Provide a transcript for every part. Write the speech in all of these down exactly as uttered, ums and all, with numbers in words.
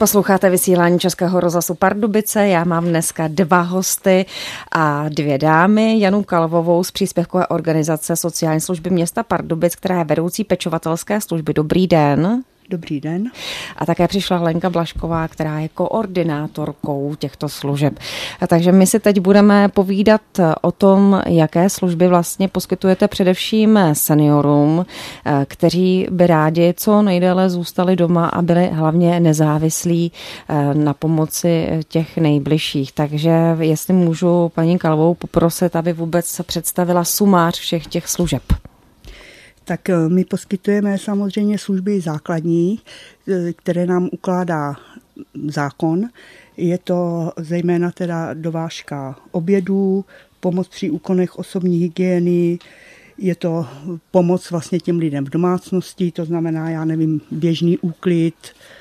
Posloucháte vysílání Českého rozhlasu Pardubice. Já mám dneska dva hosty a dvě dámy. Janu Kalvovou z příspěvkové organizace sociální služby města Pardubic, která je vedoucí pečovatelské služby. Dobrý den. Dobrý den. A také přišla Lenka Blažková, která je koordinátorkou těchto služeb. A takže my si teď budeme povídat o tom, jaké služby vlastně poskytujete především seniorům, kteří by rádi co nejdéle zůstali doma a byli hlavně nezávislí na pomoci těch nejbližších. Takže jestli můžu paní Kalvovou poprosit, aby vůbec představila sumář všech těch služeb. Tak my poskytujeme samozřejmě služby základní, které nám ukládá zákon. Je to zejména teda dovážka obědů, pomoc při úkonech osobní hygieny, je to pomoc vlastně těm lidem v domácnosti, to znamená, já nevím, běžný úklid,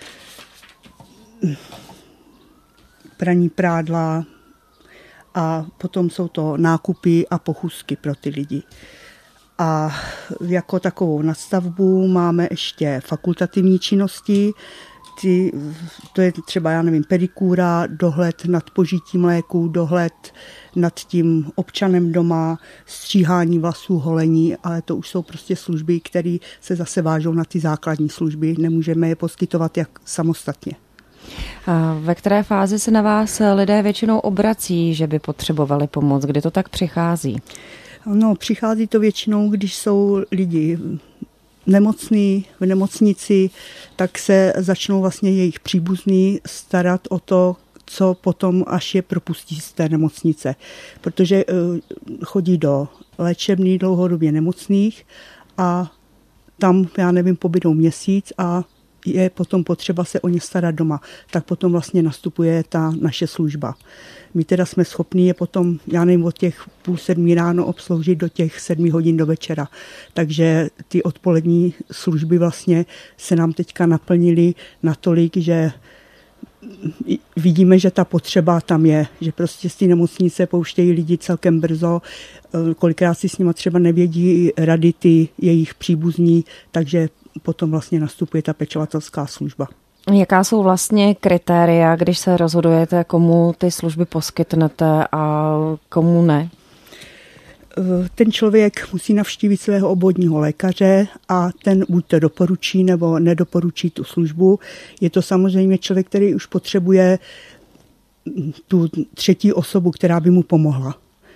praní prádla a potom jsou to nákupy a pochůzky pro ty lidi. A jako takovou nadstavbu máme ještě fakultativní činnosti, ty, to je třeba, já nevím, pedikúra, dohled nad požitím léků, dohled nad tím občanem doma, stříhání vlasů, holení, ale to už jsou prostě služby, které se zase vážou na ty základní služby, nemůžeme je poskytovat jak samostatně. A ve které fázi se na vás lidé většinou obrací, že by potřebovali pomoc? Kdy to tak přichází? No, přichází to většinou, když jsou lidi nemocní v nemocnici, tak se začnou vlastně jejich příbuzní starat o to, co potom až je propustí z té nemocnice. Protože chodí do léčebný dlouhodobě nemocných a tam, já nevím, pobydou měsíc a je potom potřeba se o ně starat doma. Tak potom vlastně nastupuje ta naše služba. My teda jsme schopni je potom, já nevím, od těch půl sedmí ráno obsloužit do těch sedmi hodin do večera. Takže ty odpolední služby vlastně se nám teďka naplnily natolik, že vidíme, že ta potřeba tam je, že prostě z té nemocnice pouštějí lidi celkem brzo, kolikrát si s nima třeba nevědí rady ty jejich příbuzní, takže potom vlastně nastupuje ta pečovatelská služba. Jaká jsou vlastně kritéria, když se rozhodujete, komu ty služby poskytnete a komu ne? Ten člověk musí navštívit svého obvodního lékaře a ten buď to doporučí nebo nedoporučí tu službu. Je to samozřejmě člověk, který už potřebuje tu třetí osobu, která by mu pomohla.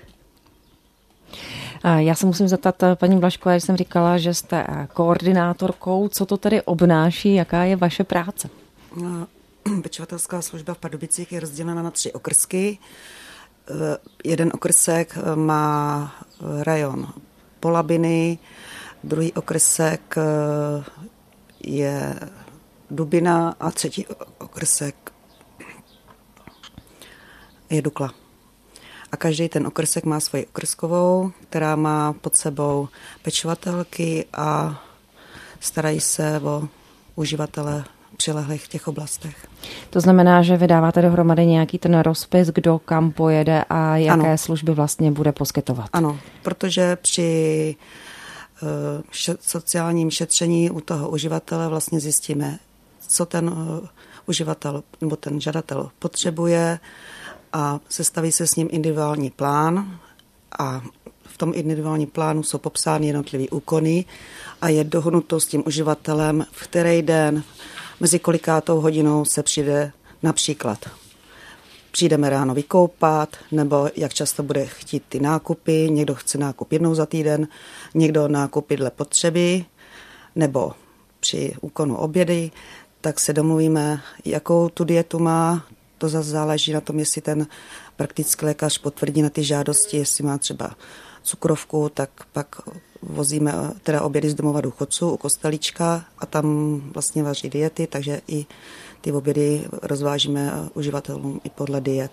Já se musím zeptat paní Blažkové, že jsem říkala, že jste koordinátorkou. Co to tedy obnáší? Jaká je vaše práce? Pečovatelská služba v Pardubicích je rozdělena na tři okrsky. Jeden okrsek má rajon Polabiny, druhý okrsek je Dubina a třetí okrsek je Dukla. A každý ten okrsek má svoji okrskovou, která má pod sebou pečovatelky a starají se o uživatele přilehlých v těch oblastech. To znamená, že vydáváte dohromady nějaký ten rozpis, kdo kam pojede a jaké ano. služby vlastně bude poskytovat. Ano, protože při uh, sociálním šetření u toho uživatele vlastně zjistíme, co ten uh, uživatel nebo ten žadatel potřebuje, a sestaví se s ním individuální plán a v tom individuálním plánu jsou popsány jednotlivé úkony a je dohodnuto s tím uživatelem, v který den, mezi kolikátou hodinou se přijde například. Přijdeme ráno vykoupat, nebo jak často bude chtít ty nákupy, někdo chce nákup jednou za týden, někdo nákupy dle potřeby, nebo při úkonu obědy, tak se domluvíme, jakou tu dietu má. To zase záleží na tom, jestli ten praktický lékař potvrdí na ty žádosti, jestli má třeba cukrovku, tak pak vozíme teda obědy z domova důchodců u kostelíčka a tam vlastně vaří diety, takže i ty obědy rozvážíme uživatelům i podle diet.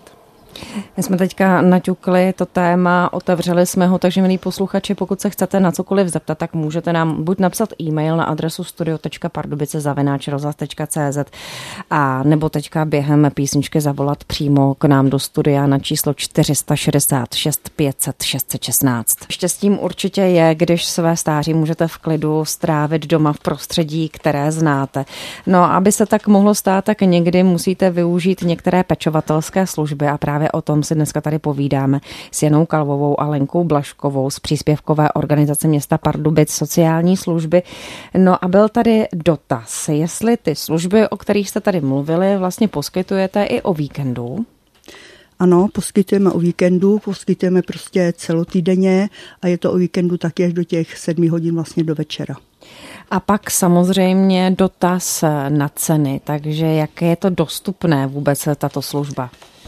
My jsme teďka naťukli to téma, otevřeli jsme ho, takže milí posluchači, pokud se chcete na cokoliv zeptat, tak můžete nám buď napsat e-mail na adresu studio tečka pardubice zavináč rozhlas tečka cé zet a nebo teďka během písničky zavolat přímo k nám do studia na číslo čtyři šedesát šest pět set šest set šestnáct. Štěstím určitě je, když své stáří můžete v klidu strávit doma v prostředí, které znáte. No, aby se tak mohlo stát, tak někdy musíte využít některé pečovatelské služby a právě o tom si dneska tady povídáme s Janou Kalvovou a Lenkou Blažkovou z příspěvkové organizace města Pardubic sociální služby. No a byl tady dotaz, jestli ty služby, o kterých jste tady mluvili, vlastně poskytujete i o víkendu? Ano, poskytujeme o víkendu, poskytujeme prostě celotýdenně a je to o víkendu taky až do těch sedmi hodin vlastně do večera. A pak samozřejmě dotaz na ceny, takže jak je to dostupné vůbec tato služba?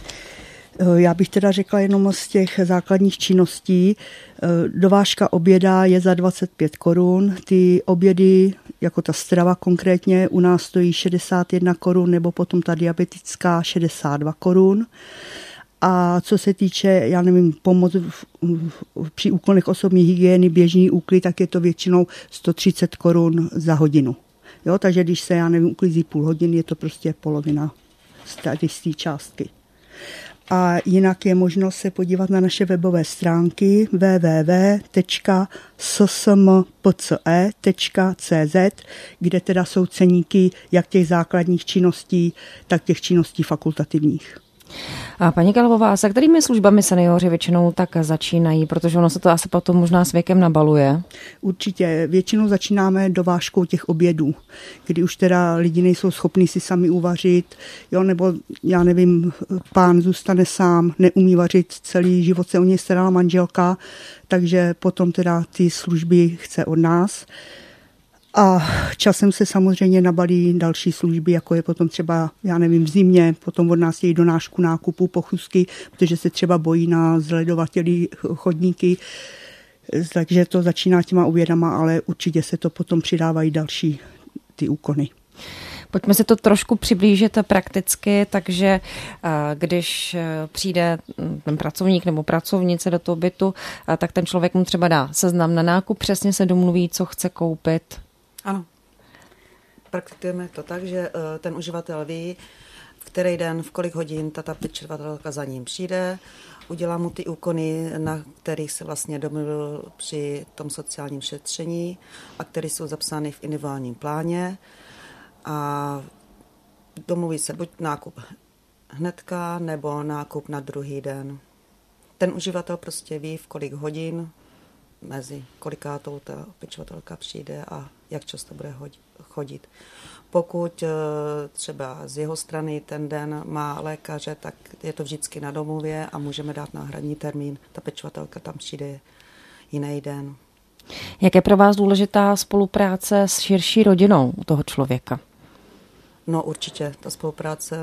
Já bych teda řekla jenom z těch základních činností. Dovážka oběda je za dvacet pět korun. Ty obědy, jako ta strava konkrétně, u nás stojí šedesát jedna korun, nebo potom ta diabetická šedesát dva korun. A co se týče, já nevím, pomoc v, v, při úkonech osobní hygieny, běžný úklid, tak je to většinou sto třicet korun za hodinu. Jo, takže když se, já nevím, uklízí půl hodiny, je to prostě polovina z té částky. A jinak je možnost se podívat na naše webové stránky w w w tečka s s m p c e tečka c z, kde teda jsou ceníky jak těch základních činností, tak těch činností fakultativních. A paní Kalvová, se kterými službami seniori většinou tak začínají, protože ono se to asi potom možná s věkem nabaluje? Určitě. Většinou začínáme dovážkou těch obědů, kdy už teda lidi nejsou schopní si sami uvařit, jo, nebo já nevím, pán zůstane sám, neumí vařit, celý život se o něj starala manželka, takže potom teda ty služby chce od nás. A časem se samozřejmě nabalí další služby, jako je potom třeba, já nevím, v zimě, potom od nás její donášku nákupu, pochůzky, protože se třeba bojí na zledovatělí chodníky, takže to začíná těma obědama, ale určitě se to potom přidávají další ty úkony. Pojďme si to trošku přiblížit prakticky, takže když přijde ten pracovník nebo pracovnice do toho bytu, tak ten člověk mu třeba dá seznam na nákup, přesně se domluví, co chce koupit. Ano, praktikujeme to tak, že ten uživatel ví, v který den, v kolik hodin ta pečovatelka za ním přijde, udělá mu ty úkony, na kterých se vlastně domluvil při tom sociálním šetření a které jsou zapsány v individuálním pláně a domluví se buď nákup hnedka nebo nákup na druhý den. Ten uživatel prostě ví, v kolik hodin mezi kolikátou ta pečovatelka přijde a jak často bude chodit. Pokud třeba z jeho strany ten den má lékaře, tak je to vždycky na domluvě a můžeme dát náhradní termín. Ta pečovatelka tam přijde jiný den. Jak je pro vás důležitá spolupráce s širší rodinou u toho člověka? No určitě, ta spolupráce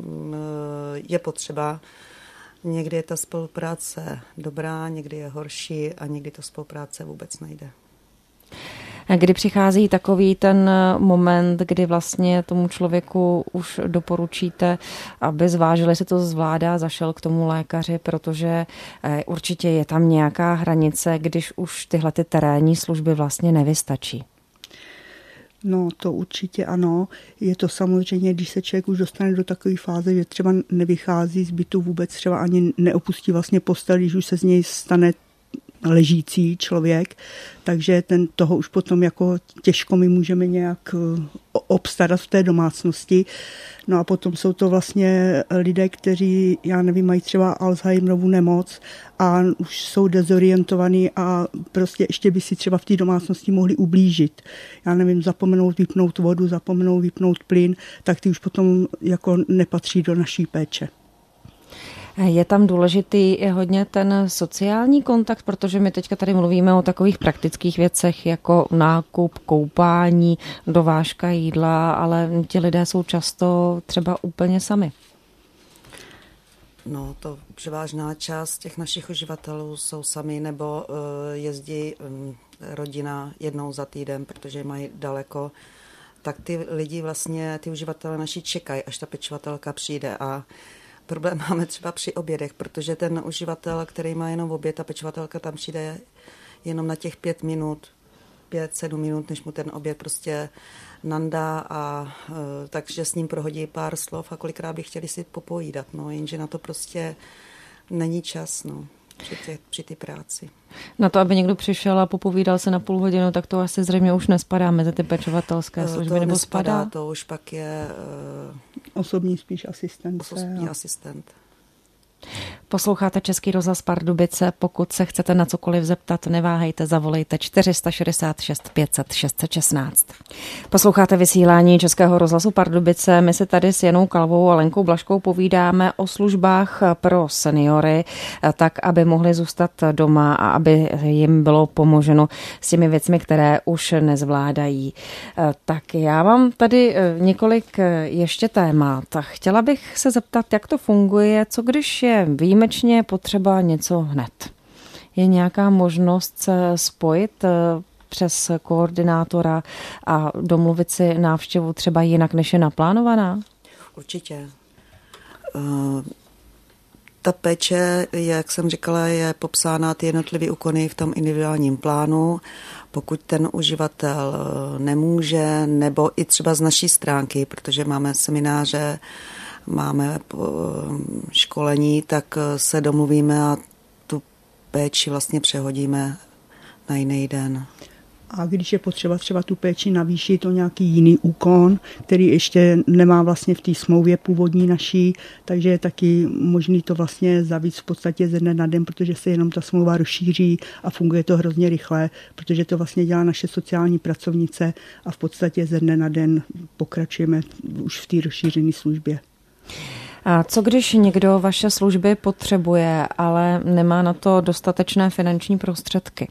je potřeba. Někdy je ta spolupráce dobrá, někdy je horší a někdy ta spolupráce vůbec nejde. Kdy přichází takový ten moment, kdy vlastně tomu člověku už doporučíte, aby zvážil, jestli to zvládá, zašel k tomu lékaři, protože určitě je tam nějaká hranice, když už tyhle ty terénní služby vlastně nevystačí. No to určitě ano. Je to samozřejmě, když se člověk už dostane do takové fáze, že třeba nevychází z bytu vůbec, třeba ani neopustí vlastně postel, když už se z něj stane ležící člověk, takže ten, toho už potom jako těžko my můžeme nějak obstarat v té domácnosti. No a potom jsou to vlastně lidé, kteří, já nevím, mají třeba Alzheimerovu nemoc a už jsou dezorientovaní a prostě ještě by si třeba v té domácnosti mohli ublížit. Já nevím, zapomenout vypnout vodu, zapomenout vypnout plyn, tak ty už potom jako nepatří do naší péče. Je tam důležitý hodně ten sociální kontakt, protože my teďka tady mluvíme o takových praktických věcech jako nákup, koupání, dovážka jídla, ale ti lidé jsou často třeba úplně sami. No to převážná část těch našich uživatelů jsou sami nebo uh, jezdí um, rodina jednou za týden, protože mají daleko. Tak ty lidi vlastně, ty uživatelé naši čekají, až ta pečovatelka přijde a problém máme třeba při obědech, protože ten uživatel, který má jenom oběd, a pečovatelka tam přijde jenom na těch pět minut, pět, sedm minut, než mu ten oběd prostě nandá a uh, takže s ním prohodí pár slov a kolikrát by chtěli si popovídat, no, jenže na to prostě není čas, no. Při, tě, při ty práci. Na to, aby někdo přišel a popovídal se na půl hodinu, tak to asi zřejmě už nespadá mezi ty pečovatelské služby, to nebo nespadá, spadá? To už pak je uh, osobní spíš asistent. Osobní asistent. Posloucháte Český rozhlas Pardubice. Pokud se chcete na cokoliv zeptat, neváhejte, zavolejte čtyři šedesát šest pět set šest set šestnáct. Posloucháte vysílání Českého rozhlasu Pardubice. My se tady s Janou Kalvou a Lenkou Blažkou povídáme o službách pro seniory, tak aby mohli zůstat doma a aby jim bylo pomoženo s těmi věcmi, které už nezvládají. Tak já mám tady několik ještě témat. Chtěla bych se zeptat, jak to funguje, co když je výjimečně potřeba něco hned. Je nějaká možnost se spojit přes koordinátora a domluvit si návštěvu třeba jinak, než je naplánovaná? Určitě. Uh, ta péče, jak jsem říkala, je popsána ty jednotlivé úkony v tom individuálním plánu. Pokud ten uživatel nemůže, nebo i třeba z naší stránky, protože máme semináře, máme školení, tak se domluvíme a tu péči vlastně přehodíme na jiný den. A když je potřeba třeba tu péči navýšit o nějaký jiný úkon, který ještě nemá vlastně v té smlouvě původní naší, takže je taky možný to vlastně zavíc v podstatě ze dne na den, protože se jenom ta smlouva rozšíří a funguje to hrozně rychle, protože to vlastně dělá naše sociální pracovnice a v podstatě ze dne na den pokračujeme už v té rozšířené službě. A co když někdo vaše služby potřebuje, ale nemá na to dostatečné finanční prostředky?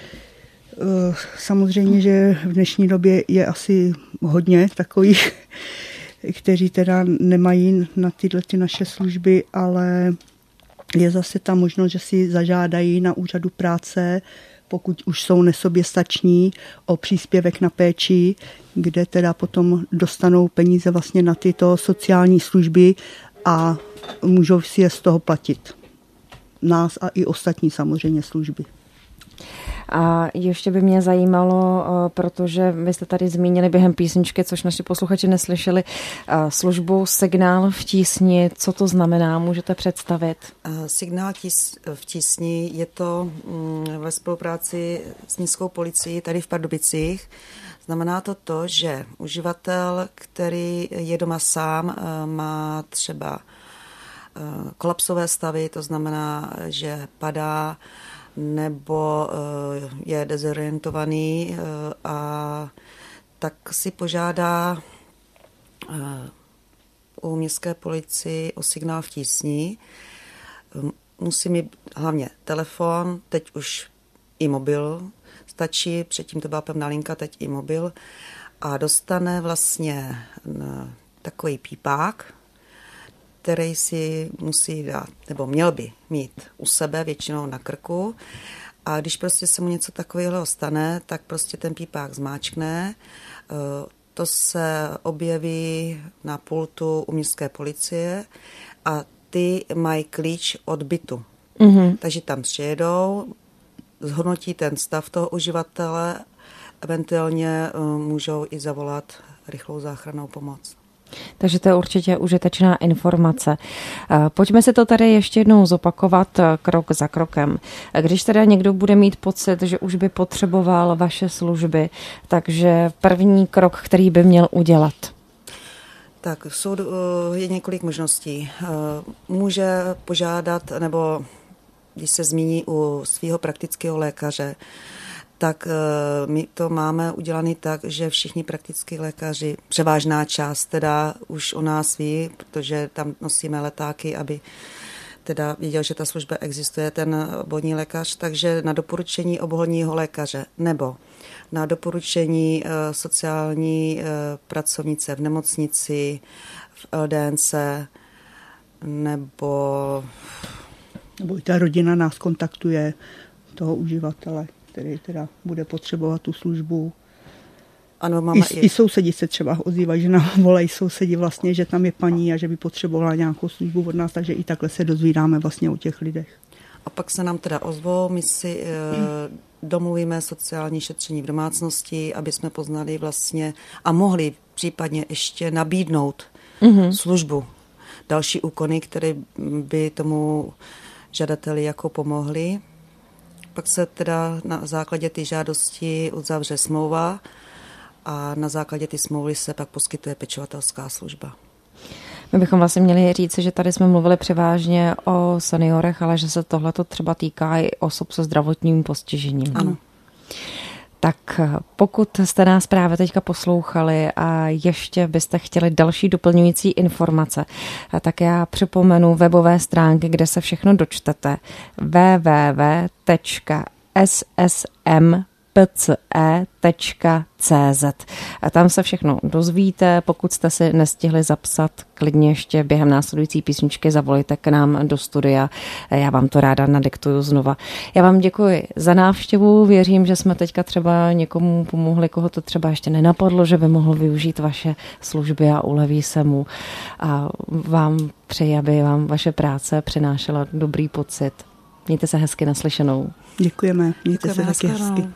Samozřejmě, že v dnešní době je asi hodně takových, kteří teda nemají na tyhle ty naše služby, ale je zase ta možnost, že si zažádají na úřadu práce, pokud už jsou nesoběstační, o příspěvek na péči, kde teda potom dostanou peníze vlastně na tyto sociální služby a můžou si je z toho platit. Nás a i ostatní samozřejmě služby. A ještě by mě zajímalo, protože vy jste tady zmínili během písničky, což naši posluchači neslyšeli, službu Signál v tísni. Co to znamená? Můžete představit? Signál v tísni je to ve spolupráci s městskou policií tady v Pardubicích. Znamená to to, že uživatel, který je doma sám, má třeba kolapsové stavy, to znamená, že padá nebo je dezorientovaný a tak si požádá u městské policii o signál v tísni. Musí mít hlavně telefon, teď už i mobil stačí, předtím to byla pevná linka, teď i mobil a dostane vlastně takový pípák, který si musí dát, nebo měl by mít u sebe, většinou na krku. A když prostě se mu něco takového stane, tak prostě ten pípák zmáčkne. To se objeví na pultu u městské policie a ty mají klíč od bytu. Mm-hmm. Takže tam přijedou, zhodnotí ten stav toho uživatele, eventuálně můžou i zavolat rychlou záchrannou pomoc. Takže to je určitě užitečná informace. Pojďme si to tady ještě jednou zopakovat krok za krokem. Když teda někdo bude mít pocit, že už by potřeboval vaše služby, takže první krok, který by měl udělat? Tak jsou, je několik možností. Může požádat, nebo když se zmíní u svého praktického lékaře, tak my to máme udělané tak, že všichni praktickí lékaři, převážná část teda už o nás ví, protože tam nosíme letáky, aby teda viděl, že ta služba existuje, ten obvodní lékař, takže na doporučení obvodního lékaře nebo na doporučení sociální pracovnice v nemocnici, v el dé en ce, nebo... Nebo i ta rodina nás kontaktuje, toho uživatele, který teda bude potřebovat tu službu. Ano, máme I, i... I sousedi se třeba ozývají, že nám volají sousedi vlastně, že tam je paní a že by potřebovala nějakou službu od nás, takže i takhle se dozvídáme vlastně o těch lidech. A pak se nám teda ozvou, my si e, domluvíme sociální šetření v domácnosti, aby jsme poznali vlastně a mohli případně ještě nabídnout mm-hmm. službu. Další úkony, které by tomu žadateli jako pomohly. Pak se teda na základě té žádosti uzavře smlouva a na základě té smlouvy se pak poskytuje pečovatelská služba. My bychom vlastně měli říct, že tady jsme mluvili převážně o seniorech, ale že se tohleto třeba týká i osob se zdravotním postižením. Ano. Tak pokud jste nás právě teďka poslouchali a ještě byste chtěli další doplňující informace, tak já připomenu webové stránky, kde se všechno dočtete. w w w tečka s s m p c e tečka c z. A tam se všechno dozvíte. Pokud jste si nestihli zapsat, klidně ještě během následující písničky zavolejte k nám do studia. Já vám to ráda nadiktuju znova. Já vám děkuji za návštěvu. Věřím, že jsme teďka třeba někomu pomohli, koho to třeba ještě nenapadlo, že by mohl využít vaše služby a uleví se mu. A vám přeji, aby vám vaše práce přinášela dobrý pocit. Mějte se hezky, naslyšenou. Děkujeme. Mějte Děkujeme se taky hezky.